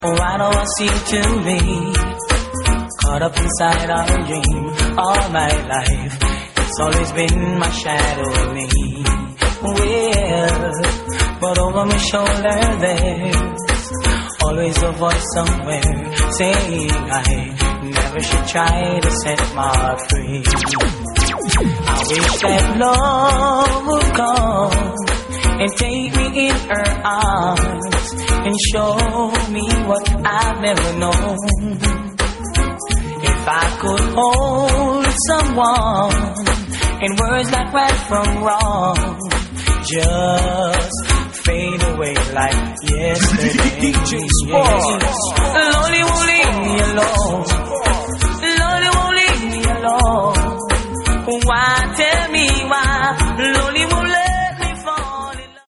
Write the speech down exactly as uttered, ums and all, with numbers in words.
Why do I seem to be caught up inside our dream all my life? It's always been my shadow with me. Well, but over my shoulder there's always a voice somewhere saying I never should try to set my heart free. I wish that love would come and take me in her arms and show me what I've never known. If I could hold someone in words that right from wrong, just fade away like yesterday. D J Sparks.